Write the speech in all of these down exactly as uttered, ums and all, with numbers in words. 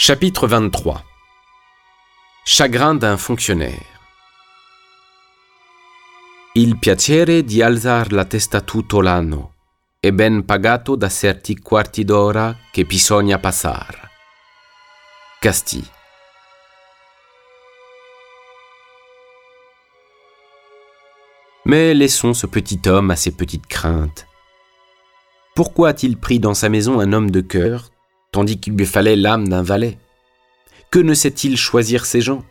Chapitre vingt-trois. Chagrin d'un fonctionnaire. Il piacere di alzar la testa tutto l'anno è ben pagato da certi quarti d'ora che bisogna passar. Castille. Mais laissons ce petit homme à ses petites craintes. Pourquoi a-t-il pris dans sa maison un homme de cœur, tandis qu'il lui fallait l'âme d'un valet? Que ne sait-il choisir ses gens?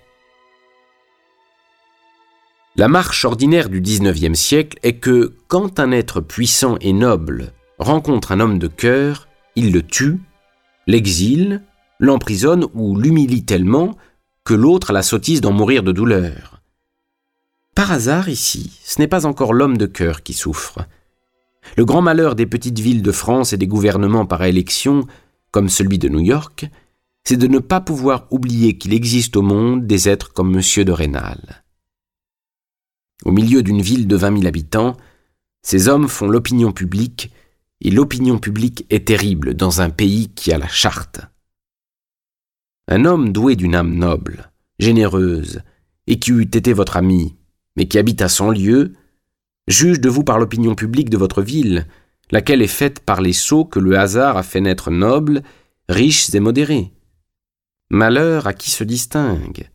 La marche ordinaire du dix-neuvième siècle est que, quand un être puissant et noble rencontre un homme de cœur, il le tue, l'exile, l'emprisonne ou l'humilie tellement que l'autre a la sottise d'en mourir de douleur. Par hasard, ici, ce n'est pas encore l'homme de cœur qui souffre. Le grand malheur des petites villes de France et des gouvernements par élection, comme celui de New York, c'est de ne pas pouvoir oublier qu'il existe au monde des êtres comme Monsieur de Rênal. Au milieu d'une ville de vingt mille habitants, ces hommes font l'opinion publique, et l'opinion publique est terrible dans un pays qui a la charte. Un homme doué d'une âme noble, généreuse, et qui eût été votre ami, mais qui habite à cent lieues, juge de vous par l'opinion publique de votre ville, laquelle est faite par les sots que le hasard a fait naître nobles, riches et modérés. Malheur à qui se distingue.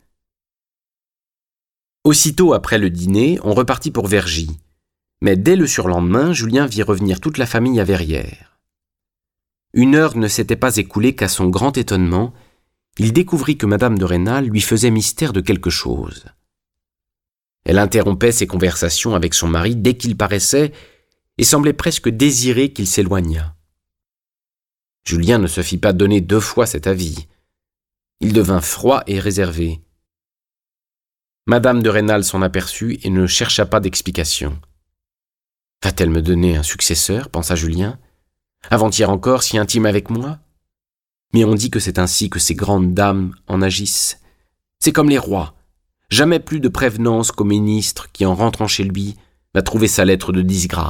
Aussitôt après le dîner, on repartit pour Vergy, mais dès le surlendemain, Julien vit revenir toute la famille à Verrières. Une heure ne s'était pas écoulée qu'à son grand étonnement, il découvrit que madame de Rênal lui faisait mystère de quelque chose. Elle interrompait ses conversations avec son mari dès qu'il paraissait et semblait presque désirer qu'il s'éloignât. Julien ne se fit pas donner deux fois cet avis. Il devint froid et réservé. Madame de Rênal s'en aperçut et ne chercha pas d'explication. « Va-t-elle me donner un successeur ?» pensa Julien. « Avant-hier encore, si intime avec moi ? Mais on dit que c'est ainsi que ces grandes dames en agissent. C'est comme les rois. Jamais plus de prévenance qu'au ministre qui, en rentrant chez lui, va trouver sa lettre de disgrâce. »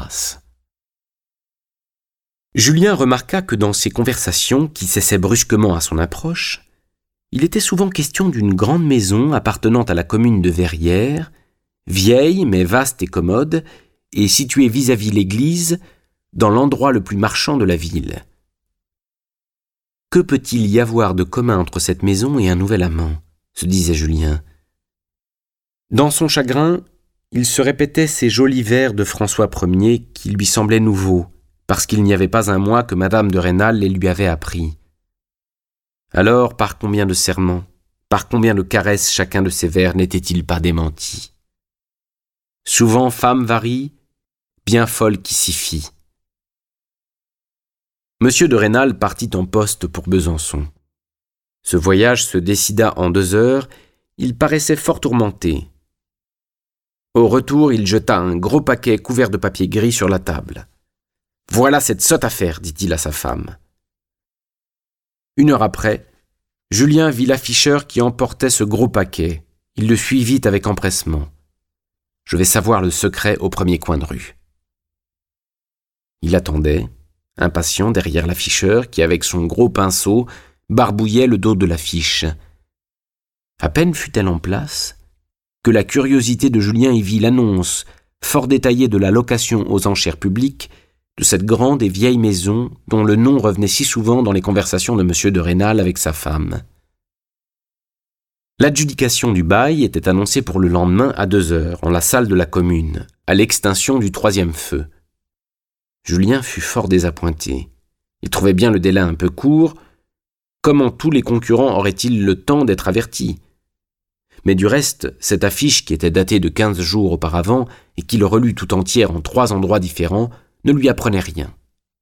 Julien remarqua que dans ces conversations qui cessaient brusquement à son approche, il était souvent question d'une grande maison appartenant à la commune de Verrières, vieille mais vaste et commode, et située vis-à-vis l'église, dans l'endroit le plus marchand de la ville. Que peut-il y avoir de commun entre cette maison et un nouvel amant, se disait Julien. Dans son chagrin, il se répétait ces jolis vers de François Ier qui lui semblaient nouveaux, parce qu'il n'y avait pas un mois que madame de Rênal les lui avait appris. Alors, par combien de serments, par combien de caresses chacun de ces vers n'était-il pas démenti? Souvent femme varie, bien folle qui s'y fie. Monsieur de Rênal partit en poste pour Besançon. Ce voyage se décida en deux heures, il paraissait fort tourmenté. Au retour, il jeta un gros paquet couvert de papier gris sur la table. « Voilà cette sotte affaire, dit-il à sa femme. » Une heure après, Julien vit l'afficheur qui emportait ce gros paquet. Il le suivit avec empressement. « Je vais savoir le secret au premier coin de rue. » Il attendait, impatient derrière l'afficheur qui, avec son gros pinceau, barbouillait le dos de l'affiche. À peine fut-elle en place que la curiosité de Julien y vit l'annonce, fort détaillée de la location aux enchères publiques, de cette grande et vieille maison dont le nom revenait si souvent dans les conversations de Monsieur de Rênal avec sa femme. L'adjudication du bail était annoncée pour le lendemain à deux heures, en la salle de la commune, à l'extinction du troisième feu. Julien fut fort désappointé. Il trouvait bien le délai un peu court. Comment tous les concurrents auraient-ils le temps d'être avertis? Mais du reste, cette affiche qui était datée de quinze jours auparavant et qu'il relut tout entière en trois endroits différents ne lui apprenait rien.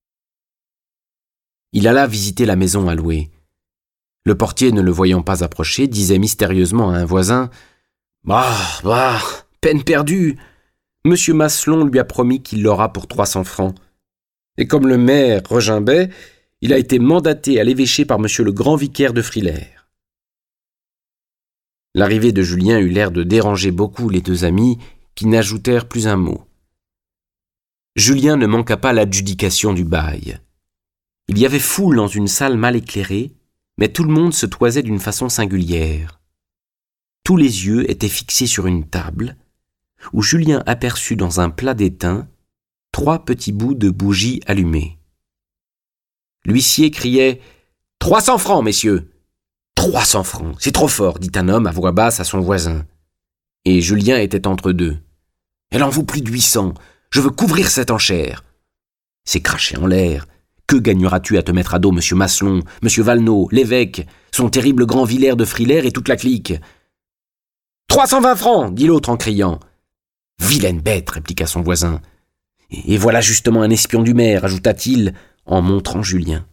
Il alla visiter la maison à louer. Le portier, ne le voyant pas approcher, disait mystérieusement à un voisin « Bah, bah, peine perdue. Monsieur Maslon lui a promis qu'il l'aura pour trois cents francs. Et comme le maire regimbait, il a été mandaté à l'évêché par monsieur le grand vicaire de Frilair. » L'arrivée de Julien eut l'air de déranger beaucoup les deux amis qui n'ajoutèrent plus un mot. Julien ne manqua pas l'adjudication du bail. Il y avait foule dans une salle mal éclairée, mais tout le monde se toisait d'une façon singulière. Tous les yeux étaient fixés sur une table, où Julien aperçut dans un plat d'étain trois petits bouts de bougies allumées. L'huissier criait « Trois cents francs, messieurs !»« Trois cents francs, c'est trop fort !» dit un homme à voix basse à son voisin. Et Julien était entre deux. « Elle en vaut plus de huit cents, je veux couvrir cette enchère !»« C'est craché en l'air. Que gagneras-tu à te mettre à dos, monsieur Maslon, monsieur Valenod, l'évêque, son terrible grand Villers de Frilair et toute la clique ?»« Trois cent vingt francs !» dit l'autre en criant. « Vilaine bête !» répliqua son voisin. « Et voilà justement un espion du maire » ajouta-t-il en montrant Julien.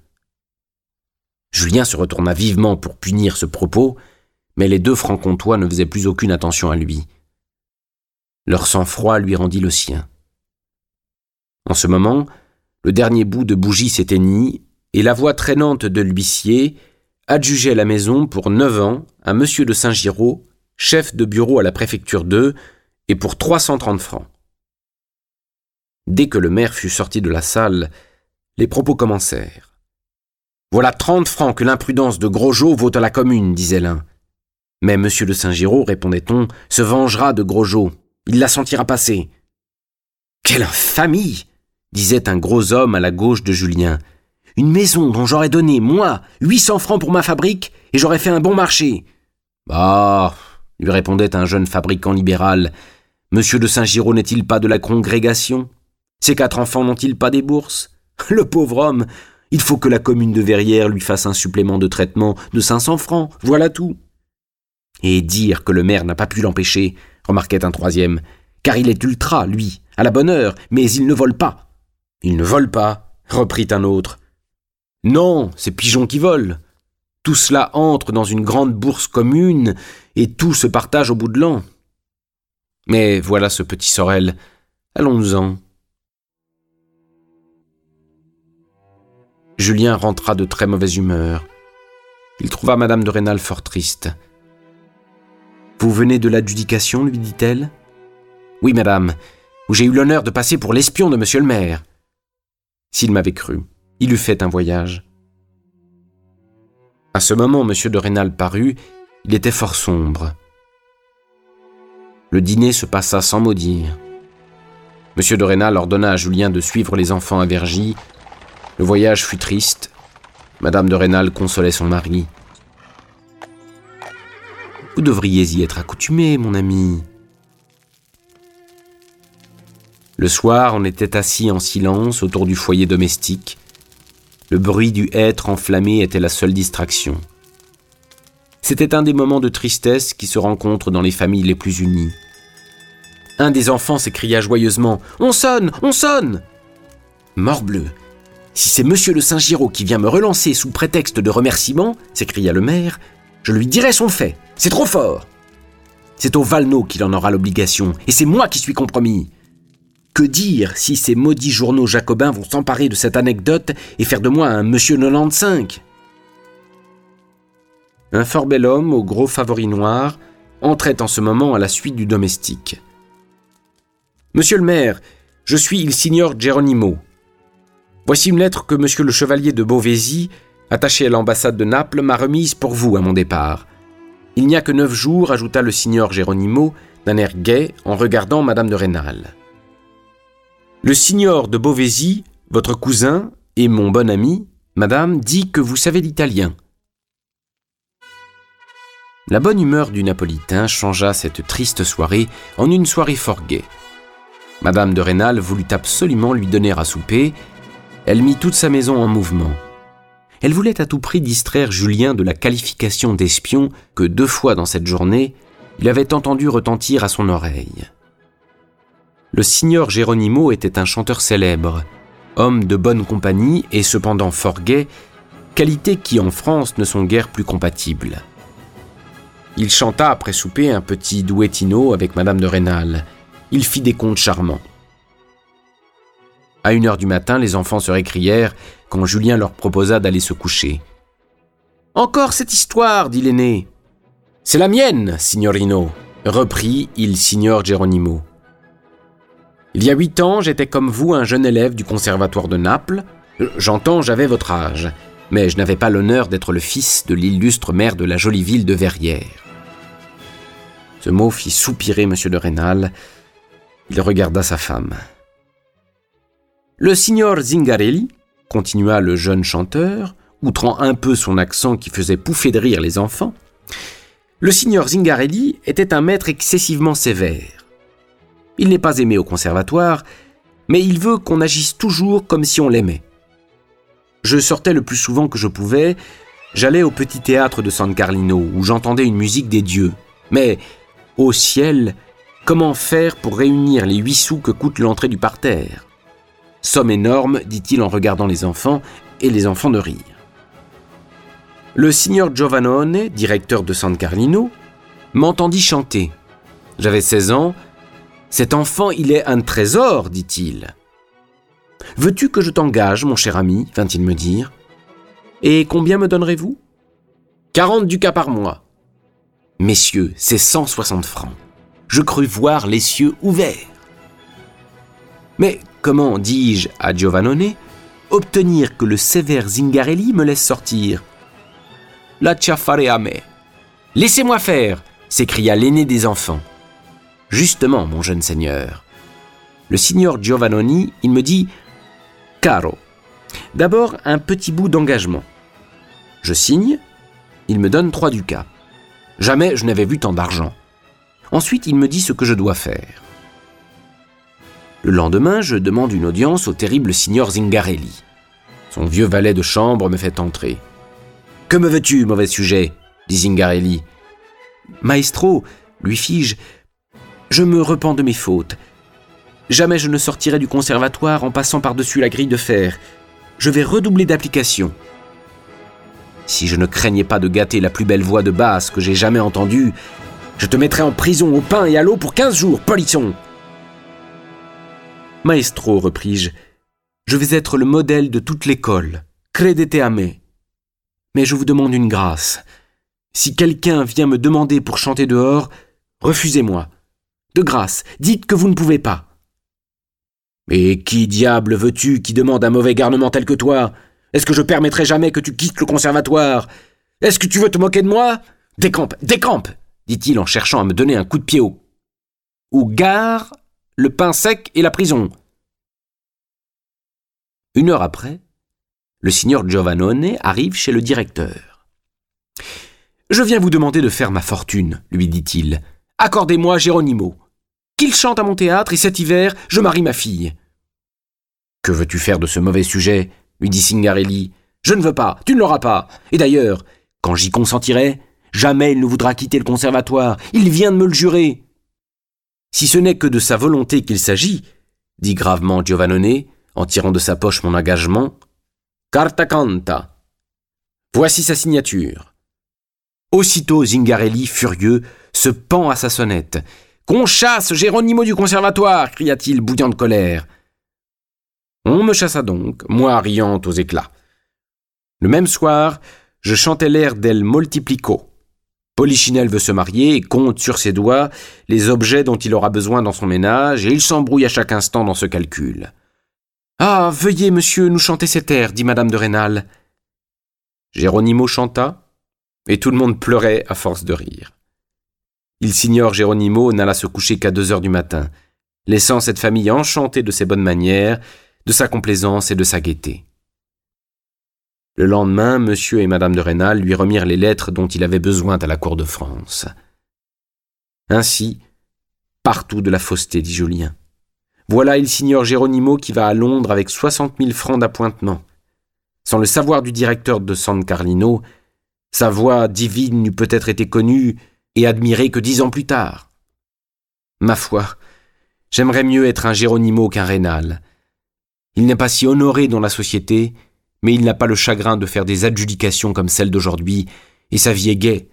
Julien se retourna vivement pour punir ce propos, mais les deux francs-comtois ne faisaient plus aucune attention à lui. Leur sang-froid lui rendit le sien. En ce moment, le dernier bout de bougie s'éteignit et la voix traînante de l'huissier adjugeait la maison pour neuf ans à monsieur de Saint-Giraud, chef de bureau à la préfecture deux, et pour trois cent trente francs. Dès que le maire fut sorti de la salle, les propos commencèrent. « Voilà trente francs que l'imprudence de Grosjean vaut à la commune, disait l'un. Mais monsieur de Saint-Giraud, répondait-on, se vengera de Grosjean. Il la sentira passer. Quelle infamie, disait un gros homme à la gauche de Julien. Une maison dont j'aurais donné, moi, huit cents francs pour ma fabrique, et j'aurais fait un bon marché. Bah, lui répondait un jeune fabricant libéral, monsieur de Saint-Giraud n'est-il pas de la congrégation? Ses quatre enfants n'ont-ils pas des bourses? Le pauvre homme, il faut que la commune de Verrières lui fasse un supplément de traitement de cinq cents francs, voilà tout. Et dire que le maire n'a pas pu l'empêcher, remarquait un troisième, car il est ultra, lui, à la bonne heure, mais il ne vole pas. Il ne vole pas, reprit un autre. Non, c'est Pigeon qui vole. Tout cela entre dans une grande bourse commune et tout se partage au bout de l'an. Mais voilà ce petit Sorel, allons-nous-en. Julien rentra de très mauvaise humeur. Il trouva madame de Rênal fort triste. « Vous venez de l'adjudication, lui dit-elle. »« Oui, madame, où j'ai eu l'honneur de passer pour l'espion de monsieur le maire. » S'il m'avait cru, il eût fait un voyage. À ce moment, monsieur de Rênal parut, il était fort sombre. Le dîner se passa sans mot dire. Monsieur de Rênal ordonna à Julien de suivre les enfants à Vergy. Le voyage fut triste. Madame de Rênal consolait son mari. « Vous devriez y être accoutumé, mon ami. » Le soir, on était assis en silence autour du foyer domestique. Le bruit du hêtre enflammé était la seule distraction. C'était un des moments de tristesse qui se rencontrent dans les familles les plus unies. Un des enfants s'écria joyeusement « On sonne, on sonne !» Morbleu, si c'est monsieur de Saint-Giraud qui vient me relancer sous prétexte de remerciement, s'écria le maire, je lui dirai son fait. C'est trop fort. C'est au Valenod qu'il en aura l'obligation, et c'est moi qui suis compromis. Que dire si ces maudits journaux jacobins vont s'emparer de cette anecdote et faire de moi un monsieur quatre-vingt-quinze? Un fort bel homme, au gros favori noir, entrait en ce moment à la suite du domestique. « Monsieur le maire, je suis il signor Geronimo. Voici une lettre que monsieur le chevalier de Beauvaisis, attaché à l'ambassade de Naples, m'a remise pour vous à mon départ. Il n'y a que neuf jours, ajouta le signor Geronimo, d'un air gai, en regardant madame de Rênal. Le signor de Beauvaisis, votre cousin, et mon bon ami, madame, dit que vous savez l'italien. » La bonne humeur du Napolitain changea cette triste soirée en une soirée fort gaie. Madame de Rênal voulut absolument lui donner à souper. Elle mit toute sa maison en mouvement. Elle voulait à tout prix distraire Julien de la qualification d'espion que deux fois dans cette journée, il avait entendu retentir à son oreille. Le signor Geronimo était un chanteur célèbre, homme de bonne compagnie et cependant fort gai, qualités qui en France ne sont guère plus compatibles. Il chanta après souper un petit duettino avec madame de Rênal. Il fit des contes charmants. À une heure du matin, les enfants se récrièrent quand Julien leur proposa d'aller se coucher. « Encore cette histoire, dit l'aîné. »« C'est la mienne, signorino, reprit il signor Geronimo. Il y a huit ans, j'étais comme vous un jeune élève du conservatoire de Naples. J'entends, j'avais votre âge. mais je n'avais pas l'honneur d'être le fils de l'illustre maire de la jolie ville de Verrières. » Ce mot fit soupirer M. de Rênal. Il regarda sa femme. « Le signor Zingarelli, » continua le jeune chanteur, outrant un peu son accent qui faisait pouffer de rire les enfants, « le signor Zingarelli était un maître excessivement sévère. Il n'est pas aimé au conservatoire, mais il veut qu'on agisse toujours comme si on l'aimait. Je sortais le plus souvent que je pouvais, j'allais au petit théâtre de San Carlino, où j'entendais une musique des dieux. Mais, ô ciel, comment faire pour réunir les huit sous que coûte l'entrée du parterre ? Somme énorme, dit-il en regardant les enfants, et les enfants de rire. Le signor Giovannone, directeur de San Carlino, m'entendit chanter. J'avais seize ans. « Cet enfant, il est un trésor, dit-il. »« Veux-tu que je t'engage, mon cher ami ?» vint-il me dire. « Et combien me donnerez-vous ?»« Quarante ducats par mois. »« Messieurs, c'est cent soixante francs. Je crus voir les cieux ouverts. » Mais comment, dis-je à Giovannone, obtenir que le sévère Zingarelli me laisse sortir ? « Lascia fare a me. »« Laissez-moi faire !» s'écria l'aîné des enfants. « Justement, mon jeune seigneur. » Le signor Giovannone, il me dit « Caro, d'abord un petit bout d'engagement. » Je signe, il me donne trois ducats. Jamais je n'avais vu tant d'argent. Ensuite, il me dit ce que je dois faire. Le lendemain, je demande une audience au terrible signor Zingarelli. Son vieux valet de chambre me fait entrer. « Que me veux-tu, mauvais sujet ?» dit Zingarelli. « Maestro, lui fis-je, je me repens de mes fautes. Jamais je ne sortirai du conservatoire en passant par-dessus la grille de fer. Je vais redoubler d'application. Si je ne craignais pas de gâter la plus belle voix de basse que j'ai jamais entendue, je te mettrais en prison au pain et à l'eau pour quinze jours, polisson. » « Maestro, repris-je, je vais être le modèle de toute l'école. Credete a me. Mais je vous demande une grâce. Si quelqu'un vient me demander pour chanter dehors, refusez-moi. De grâce, dites que vous ne pouvez pas. »« Mais qui diable veux-tu qui demande un mauvais garnement tel que toi ? Est-ce que je permettrai jamais que tu quittes le conservatoire ? Est-ce que tu veux te moquer de moi ? Décampe, décampe !» dit-il en cherchant à me donner un coup de pied au... Ou gare, le pain sec et la prison. Une heure après, le signor Giovannone arrive chez le directeur. « Je viens vous demander de faire ma fortune, lui dit-il. Accordez-moi Geronimo. Qu'il chante à mon théâtre et cet hiver, je marie ma fille. »« Que veux-tu faire de ce mauvais sujet ?» lui dit Zingarelli. « Je ne veux pas, tu ne l'auras pas. Et d'ailleurs, quand j'y consentirai, jamais il ne voudra quitter le conservatoire. Il vient de me le jurer. »« Si ce n'est que de sa volonté qu'il s'agit, dit gravement Giovannone, en tirant de sa poche mon engagement, « Carta canta. Voici sa signature. » Aussitôt Zingarelli, furieux, se pend à sa sonnette. « Qu'on chasse Geronimo du conservatoire !» cria-t-il, bouillant de colère. On me chassa donc, moi riant aux éclats. Le même soir, je chantais l'air d'El Moltiplico. Polichinelle veut se marier et compte sur ses doigts les objets dont il aura besoin dans son ménage, et il s'embrouille à chaque instant dans ce calcul. « Ah, veuillez, monsieur, nous chanter cet air, dit madame de Rênal. » Geronimo chanta, et tout le monde pleurait à force de rire. Il signor Geronimo n'alla se coucher qu'à deux heures du matin, laissant cette famille enchantée de ses bonnes manières, de sa complaisance et de sa gaieté. Le lendemain, monsieur et madame de Rênal lui remirent les lettres dont il avait besoin à la cour de France. Ainsi, partout de la fausseté, dit Julien. Voilà il signor Geronimo qui va à Londres avec soixante mille francs d'appointement. Sans le savoir du directeur de San Carlino, sa voix divine n'eût peut-être été connue et admirée que dix ans plus tard. Ma foi, j'aimerais mieux être un Geronimo qu'un Rênal. Il n'est pas si honoré dans la société, mais il n'a pas le chagrin de faire des adjudications comme celle d'aujourd'hui, et sa vie est gaie.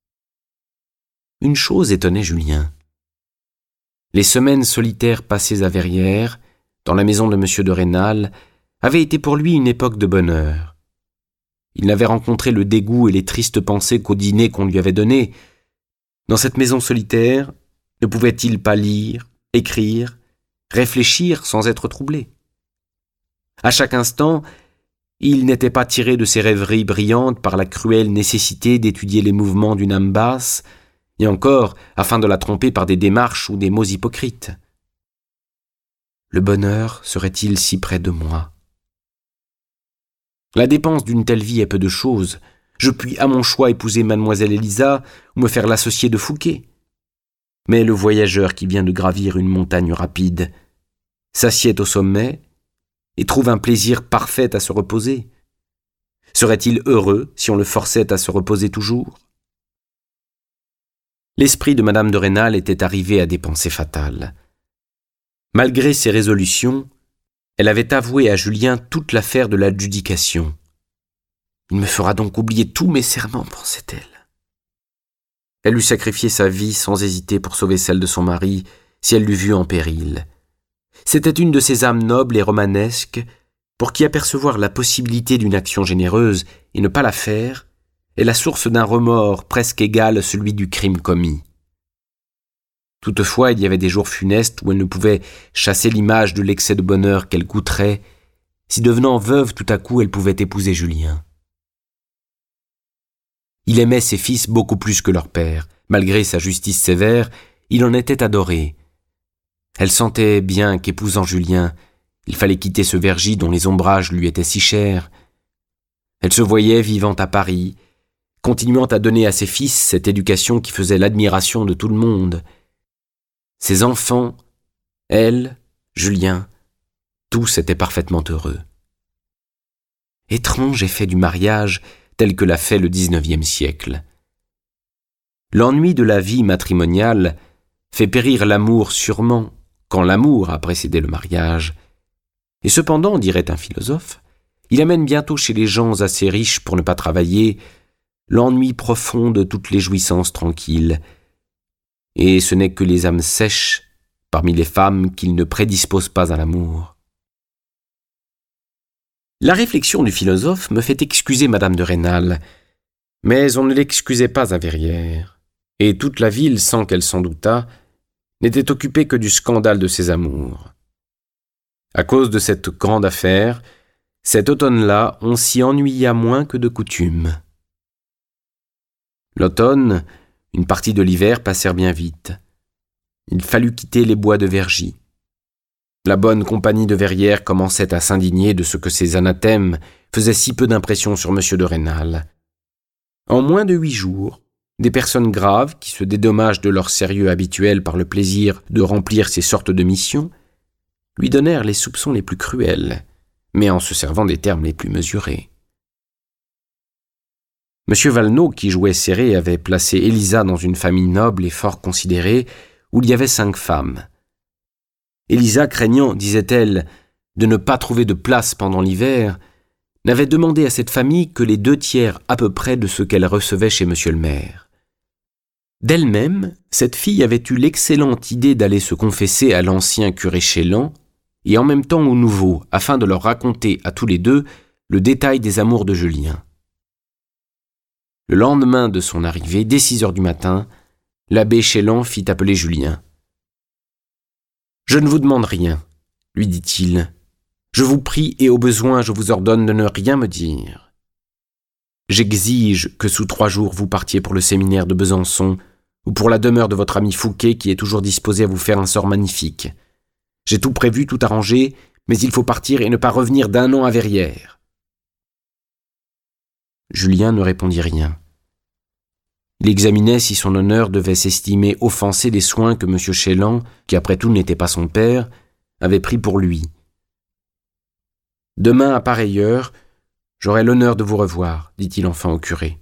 Une chose étonnait Julien. Les semaines solitaires passées à Verrières, dans la maison de monsieur de Rênal, avaient été pour lui une époque de bonheur. Il n'avait rencontré le dégoût et les tristes pensées qu'au dîner qu'on lui avait donné. Dans cette maison solitaire, ne pouvait-il pas lire, écrire, réfléchir sans être troublé ? À chaque instant, Il n'était pas tiré de ses rêveries brillantes par la cruelle nécessité d'étudier les mouvements d'une âme basse, et encore afin de la tromper par des démarches ou des mots hypocrites. Le bonheur serait-il si près de moi? La dépense d'une telle vie est peu de chose. Je puis à mon choix épouser mademoiselle Élisa ou me faire l'associé de Fouqué. Mais le voyageur qui vient de gravir une montagne rapide s'assied au sommet et trouve un plaisir parfait à se reposer. Serait-il heureux si on le forçait à se reposer toujours? L'esprit de madame de Rênal était arrivé à des pensées fatales. Malgré ses résolutions, elle avait avoué à Julien toute l'affaire de l'adjudication. « Il me fera donc oublier tous mes serments, pensait-elle. » Elle eût sacrifié sa vie sans hésiter pour sauver celle de son mari, si elle l'eût vu en péril. C'était une de ces âmes nobles et romanesques pour qui apercevoir la possibilité d'une action généreuse et ne pas la faire est la source d'un remords presque égal à celui du crime commis. Toutefois, il y avait des jours funestes où elle ne pouvait chasser l'image de l'excès de bonheur qu'elle goûterait si, devenant veuve, tout à coup, elle pouvait épouser Julien. Il aimait ses fils beaucoup plus que leur père. Malgré sa justice sévère, il en était adoré. Elle sentait bien qu'épousant Julien, il fallait quitter ce Vergy dont les ombrages lui étaient si chers. Elle se voyait vivant à Paris, continuant à donner à ses fils cette éducation qui faisait l'admiration de tout le monde. Ses enfants, elle, Julien, tous étaient parfaitement heureux. Étrange effet du mariage tel que l'a fait le dix-neuvième siècle. L'ennui de la vie matrimoniale fait périr l'amour sûrement, quand l'amour a précédé le mariage. Et cependant, dirait un philosophe, il amène bientôt chez les gens assez riches pour ne pas travailler l'ennui profond de toutes les jouissances tranquilles. Et ce n'est que les âmes sèches, parmi les femmes, qu'il ne prédispose pas à l'amour. La réflexion du philosophe me fait excuser madame de Rênal, mais on ne l'excusait pas à Verrières, et toute la ville, sans qu'elle s'en doutât, n'était occupée que du scandale de ses amours. À cause de cette grande affaire, cet automne-là, on s'y ennuya moins que de coutume. L'automne, une partie de l'hiver passèrent bien vite. Il fallut quitter les bois de Vergy. La bonne compagnie de Verrières commençait à s'indigner de ce que ces anathèmes faisaient si peu d'impression sur monsieur de Rênal. En moins de huit jours, des personnes graves, qui se dédommagent de leur sérieux habituel par le plaisir de remplir ces sortes de missions, lui donnèrent les soupçons les plus cruels, mais en se servant des termes les plus mesurés. Monsieur Valenod, qui jouait serré, avait placé Élisa dans une famille noble et fort considérée, où il y avait cinq femmes. Élisa, craignant, disait-elle, de ne pas trouver de place pendant l'hiver, n'avait demandé à cette famille que les deux tiers à peu près de ce qu'elle recevait chez monsieur le maire. D'elle-même, cette fille avait eu l'excellente idée d'aller se confesser à l'ancien curé Chélan et en même temps au nouveau, afin de leur raconter à tous les deux le détail des amours de Julien. Le lendemain de son arrivée, dès six heures du matin, l'abbé Chélan fit appeler Julien. « Je ne vous demande rien, lui dit-il. Je vous prie et au besoin je vous ordonne de ne rien me dire. J'exige que sous trois jours vous partiez pour le séminaire de Besançon ou pour la demeure de votre ami Fouqué qui est toujours disposé à vous faire un sort magnifique. J'ai tout prévu, tout arrangé, mais il faut partir et ne pas revenir d'un an à Verrières. » Julien ne répondit rien. Il examinait si son honneur devait s'estimer offensé des soins que M. Chélan, qui après tout n'était pas son père, avait pris pour lui. « Demain, à pareille heure, j'aurai l'honneur de vous revoir, dit-il enfin au curé.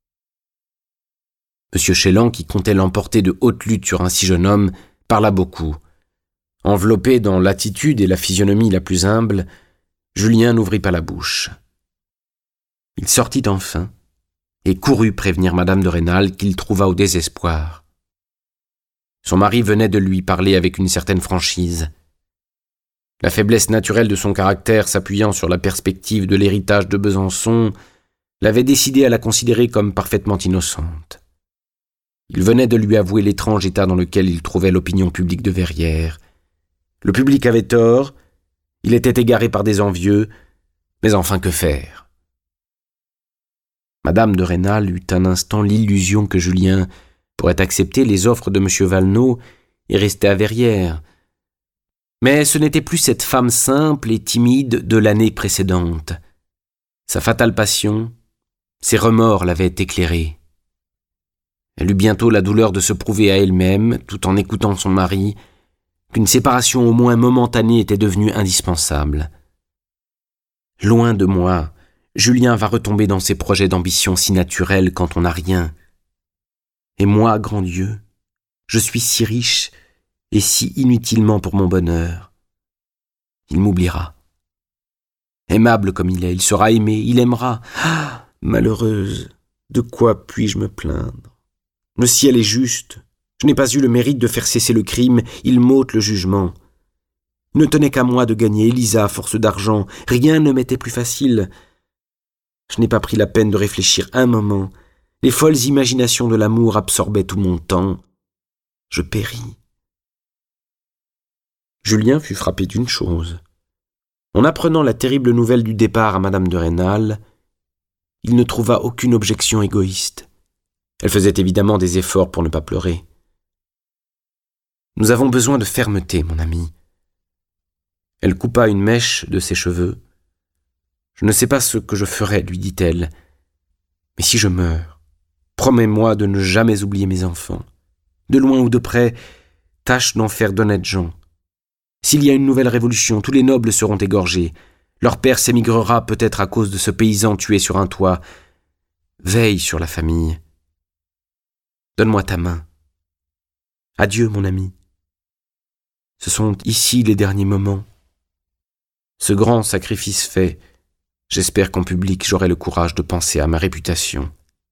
M. Chélan, qui comptait l'emporter de haute lutte sur un si jeune homme, parla beaucoup. Enveloppé dans l'attitude et la physionomie la plus humble, Julien n'ouvrit pas la bouche. Il sortit enfin et courut prévenir madame de Rênal qu'il trouva au désespoir. Son mari venait de lui parler avec une certaine franchise. La faiblesse naturelle de son caractère s'appuyant sur la perspective de l'héritage de Besançon l'avait décidé à la considérer comme parfaitement innocente. Il venait de lui avouer l'étrange état dans lequel il trouvait l'opinion publique de Verrières. Le public avait tort, il était égaré par des envieux, Mais enfin, que faire? Madame de Rênal eut un instant l'illusion que Julien pourrait accepter les offres de M. Valenod et rester à Verrières. Mais ce n'était plus cette femme simple et timide de l'année précédente. Sa fatale passion, ses remords l'avaient éclairée. Elle eut bientôt la douleur de se prouver à elle-même, tout en écoutant son mari, qu'une séparation au moins momentanée était devenue indispensable. Loin de moi, Julien va retomber dans ses projets d'ambition si naturels quand on n'a rien. Et moi, grand Dieu, je suis si riche et si inutilement pour mon bonheur. Il m'oubliera. Aimable comme il est, il sera aimé, il aimera. Ah, malheureuse, de quoi puis-je me plaindre? Le ciel est juste. Je n'ai pas eu le mérite de faire cesser le crime, il m'ôte le jugement. Il ne tenait qu'à moi de gagner Élisa à force d'argent, rien ne m'était plus facile. Je n'ai pas pris la peine de réfléchir un moment. Les folles imaginations de l'amour absorbaient tout mon temps. Je péris. Julien fut frappé d'une chose. En apprenant la terrible nouvelle du départ à Madame de Rênal, il ne trouva aucune objection égoïste. Elle faisait évidemment des efforts pour ne pas pleurer. « Nous avons besoin de fermeté, mon ami. » Elle coupa une mèche de ses cheveux. « Je ne sais pas ce que je ferai, lui dit-elle. Mais si je meurs, promets-moi de ne jamais oublier mes enfants. De loin ou de près, tâche d'en faire d'honnêtes gens. S'il y a une nouvelle révolution, tous les nobles seront égorgés. Leur père s'émigrera peut-être à cause de ce paysan tué sur un toit. Veille sur la famille. Donne-moi ta main. Adieu, mon ami. Ce sont ici les derniers moments. Ce grand sacrifice fait, j'espère qu'en public j'aurai le courage de penser à ma réputation. »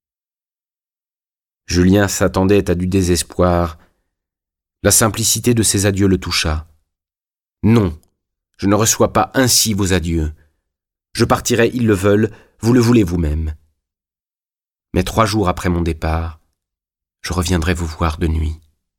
Julien s'attendait à du désespoir. La simplicité de ses adieux le toucha. « Non, je ne reçois pas ainsi vos adieux. Je partirai, ils le veulent, vous le voulez vous-même. Mais trois jours après mon départ, je reviendrai vous voir de nuit. »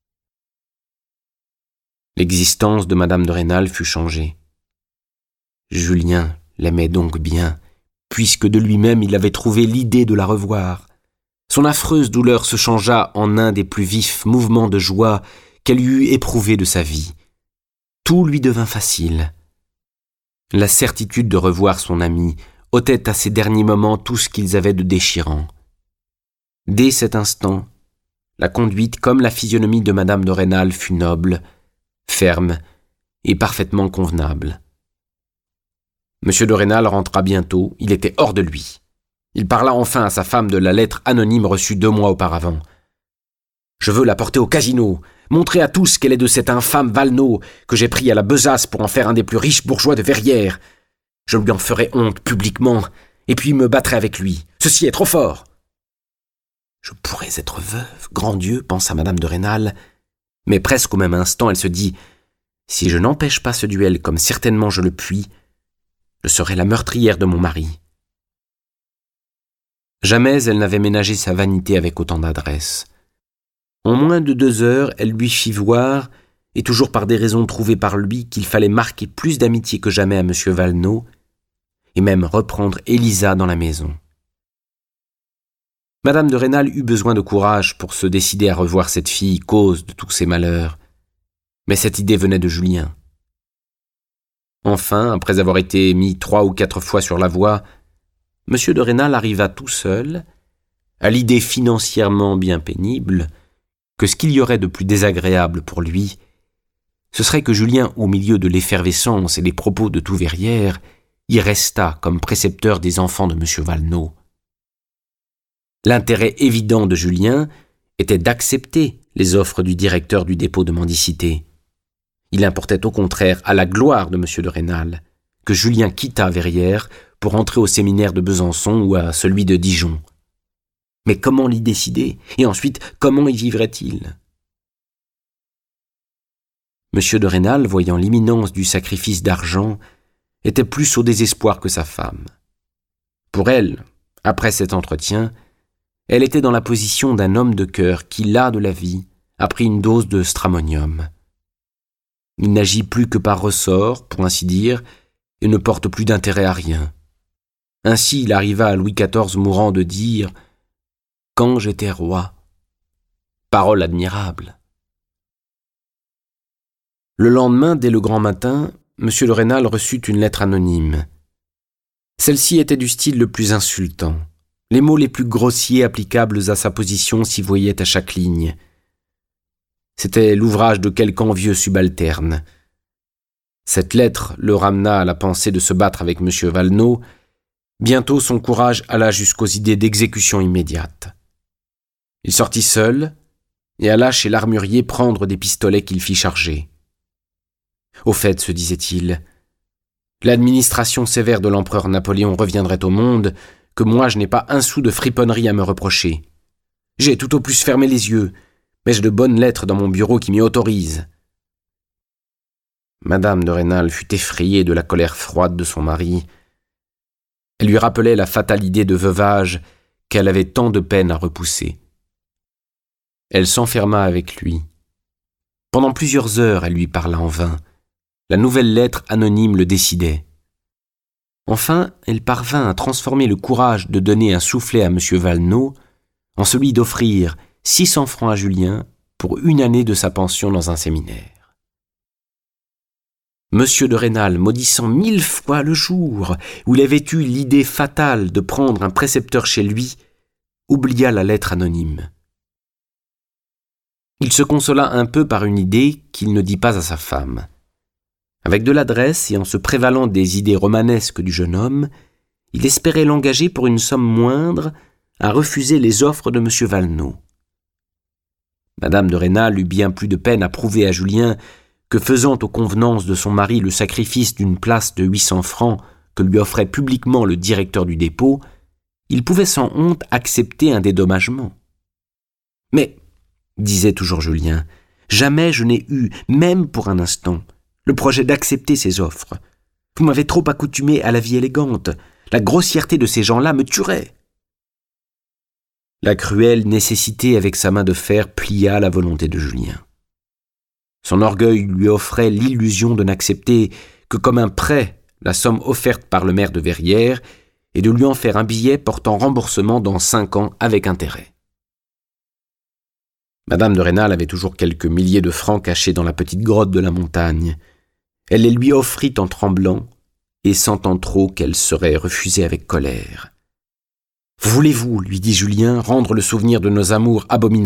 L'existence de Madame de Rênal fut changée. Julien l'aimait donc bien, puisque de lui-même il avait trouvé l'idée de la revoir. Son affreuse douleur se changea en un des plus vifs mouvements de joie qu'elle eût éprouvés de sa vie. Tout lui devint facile. La certitude de revoir son ami ôtait à ces derniers moments tout ce qu'ils avaient de déchirant. Dès cet instant, la conduite comme la physionomie de Madame de Rênal fut noble, ferme et parfaitement convenable. Monsieur de Rênal rentra bientôt, il était hors de lui. Il parla enfin à sa femme de la lettre anonyme reçue deux mois auparavant. « Je veux la porter au casino, montrer à tous qu'elle est de cet infâme Valenod que j'ai pris à la besace pour en faire un des plus riches bourgeois de Verrières. Je lui en ferai honte publiquement, et puis me battrai avec lui. Ceci est trop fort. » « Je pourrais être veuve, grand Dieu, pensa Madame de Rênal, mais presque au même instant elle se dit « Si je n'empêche pas ce duel comme certainement je le puis, je serai la meurtrière de mon mari. » Jamais elle n'avait ménagé sa vanité avec autant d'adresse. En moins de deux heures, elle lui fit voir, et toujours par des raisons trouvées par lui, qu'il fallait marquer plus d'amitié que jamais à M. Valenod, et même reprendre Élisa dans la maison. Madame de Rênal eut besoin de courage pour se décider à revoir cette fille, cause de tous ses malheurs. Mais cette idée venait de Julien. Enfin, après avoir été mis trois ou quatre fois sur la voie, M. de Rênal arriva tout seul, à l'idée financièrement bien pénible, que ce qu'il y aurait de plus désagréable pour lui, ce serait que Julien, au milieu de l'effervescence et des propos de tout Verrières, y restât comme précepteur des enfants de M. Valenod. L'intérêt évident de Julien était d'accepter les offres du directeur du dépôt de mendicité. Il importait au contraire à la gloire de M. de Rênal que Julien quittât Verrières pour entrer au séminaire de Besançon ou à celui de Dijon. Mais comment l'y décider? Et ensuite, comment y vivrait-il? M. de Rênal, voyant l'imminence du sacrifice d'argent, était plus au désespoir que sa femme. Pour elle, après cet entretien, elle était dans la position d'un homme de cœur qui, las de la vie, a pris une dose de stramonium. Il n'agit plus que par ressort, pour ainsi dire, et ne porte plus d'intérêt à rien. Ainsi il arriva à Louis quatorze mourant de dire « Quand j'étais roi ». Parole admirable. Le lendemain, dès le grand matin, M. de Rênal reçut une lettre anonyme. Celle-ci était du style le plus insultant. Les mots les plus grossiers applicables à sa position s'y voyaient à chaque ligne. C'était l'ouvrage de quelque envieux subalterne. Cette lettre le ramena à la pensée de se battre avec M. Valenod. Bientôt son courage alla jusqu'aux idées d'exécution immédiate. Il sortit seul et alla chez l'armurier prendre des pistolets qu'il fit charger. Au fait, se disait-il, l'administration sévère de l'empereur Napoléon reviendrait au monde, que moi je n'ai pas un sou de friponnerie à me reprocher. J'ai tout au plus fermé les yeux, mais j'ai de bonnes lettres dans mon bureau qui m'y autorisent. Madame de Rênal fut effrayée de la colère froide de son mari. Elle lui rappelait la fatale idée de veuvage qu'elle avait tant de peine à repousser. Elle s'enferma avec lui. Pendant plusieurs heures, elle lui parla en vain. La nouvelle lettre anonyme le décidait. Enfin, elle parvint à transformer le courage de donner un soufflet à M. Valenod en celui d'offrir six cents francs à Julien pour une année de sa pension dans un séminaire. M. de Rênal, maudissant mille fois le jour où il avait eu l'idée fatale de prendre un précepteur chez lui, oublia la lettre anonyme. Il se consola un peu par une idée qu'il ne dit pas à sa femme. Avec de l'adresse et en se prévalant des idées romanesques du jeune homme, il espérait l'engager pour une somme moindre à refuser les offres de M. Valenod. Madame de Rênal eut bien plus de peine à prouver à Julien que, faisant aux convenances de son mari le sacrifice d'une place de huit cents francs que lui offrait publiquement le directeur du dépôt, il pouvait sans honte accepter un dédommagement. « Mais, disait toujours Julien, jamais je n'ai eu, même pour un instant, le projet d'accepter ces offres. Vous m'avez trop accoutumé à la vie élégante. La grossièreté de ces gens-là me tuerait. » La cruelle nécessité avec sa main de fer plia la volonté de Julien. Son orgueil lui offrait l'illusion de n'accepter que comme un prêt la somme offerte par le maire de Verrières et de lui en faire un billet portant remboursement dans cinq ans avec intérêt. Madame de Rênal avait toujours quelques milliers de francs cachés dans la petite grotte de la montagne. Elle les lui offrit en tremblant et sentant trop qu'elle serait refusée avec colère. « Voulez-vous, lui dit Julien, rendre le souvenir de nos amours abominables ?»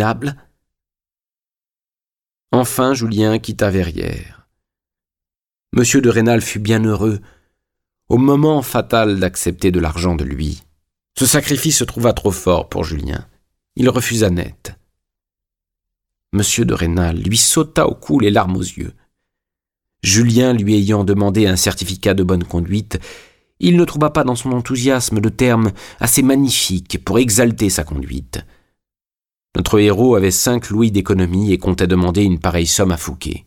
Enfin, Julien quitta Verrières. Monsieur de Rênal fut bien heureux, au moment fatal d'accepter de l'argent de lui. Ce sacrifice se trouva trop fort pour Julien. Il refusa net. Monsieur de Rênal lui sauta au cou les larmes aux yeux. Julien lui ayant demandé un certificat de bonne conduite, il ne trouva pas dans son enthousiasme de termes assez magnifiques pour exalter sa conduite. Notre héros avait cinq louis d'économie et comptait demander une pareille somme à Fouqué.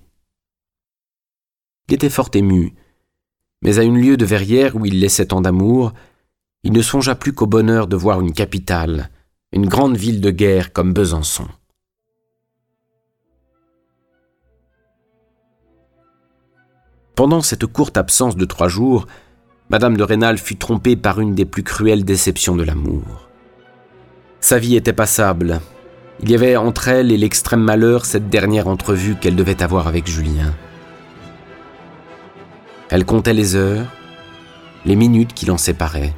Il était fort ému, mais à une lieue de Verrières où il laissait tant d'amour, il ne songea plus qu'au bonheur de voir une capitale, une grande ville de guerre comme Besançon. Pendant cette courte absence de trois jours, Madame de Rênal fut trompée par une des plus cruelles déceptions de l'amour. Sa vie était passable. Il y avait entre elle et l'extrême malheur cette dernière entrevue qu'elle devait avoir avec Julien. Elle comptait les heures, les minutes qui l'en séparaient.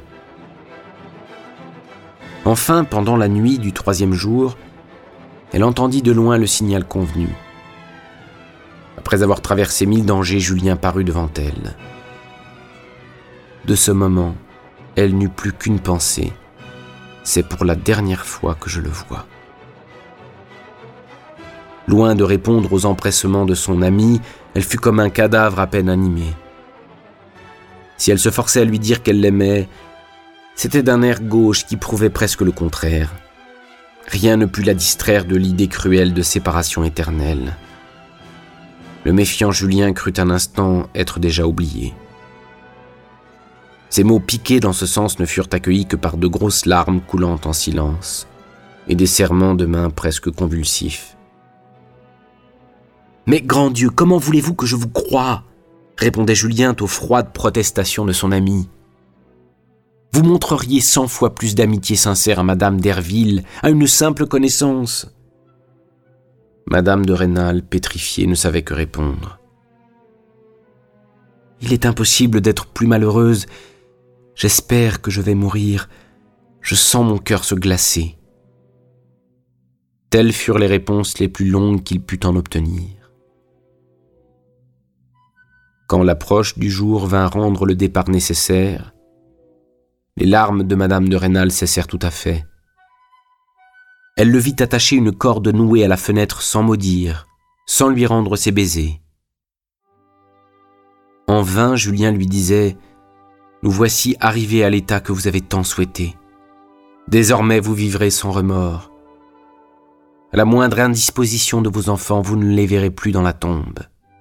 Enfin, pendant la nuit du troisième jour, elle entendit de loin le signal convenu. Après avoir traversé mille dangers, Julien parut devant elle. De ce moment, elle n'eut plus qu'une pensée. C'est pour la dernière fois que je le vois. Loin de répondre aux empressements de son ami, elle fut comme un cadavre à peine animé. Si elle se forçait à lui dire qu'elle l'aimait, c'était d'un air gauche qui prouvait presque le contraire. Rien ne put la distraire de l'idée cruelle de séparation éternelle. Le méfiant Julien crut un instant être déjà oublié. Ces mots piqués dans ce sens ne furent accueillis que par de grosses larmes coulant en silence et des serrements de mains presque convulsifs. « Mais, grand Dieu, comment voulez-vous que je vous croie ?» répondait Julien aux froides protestations de son ami. « vous montreriez cent fois plus d'amitié sincère à Madame Derville, à une simple connaissance. » Madame de Rênal, pétrifiée, ne savait que répondre. « Il est impossible d'être plus malheureuse. J'espère que je vais mourir. Je sens mon cœur se glacer. » Telles furent les réponses les plus longues qu'il put en obtenir. Quand l'approche du jour vint rendre le départ nécessaire, les larmes de Madame de Rênal cessèrent tout à fait. Elle le vit attacher une corde nouée à la fenêtre sans mot dire, sans lui rendre ses baisers. En vain, Julien lui disait « Nous voici arrivés à l'état que vous avez tant souhaité. Désormais, vous vivrez sans remords. À la moindre indisposition de vos enfants, vous ne les verrez plus dans la tombe.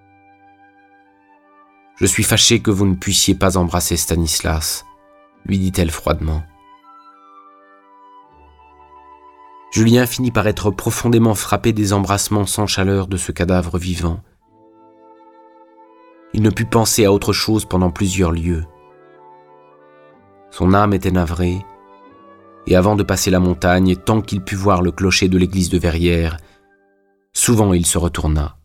Je suis fâché que vous ne puissiez pas embrasser Stanislas, lui dit-elle froidement. Julien finit par être profondément frappé des embrassements sans chaleur de ce cadavre vivant. Il ne put penser à autre chose pendant plusieurs lieues. Son âme était navrée, et avant de passer la montagne, tant qu'il put voir le clocher de l'église de Verrières, souvent il se retourna.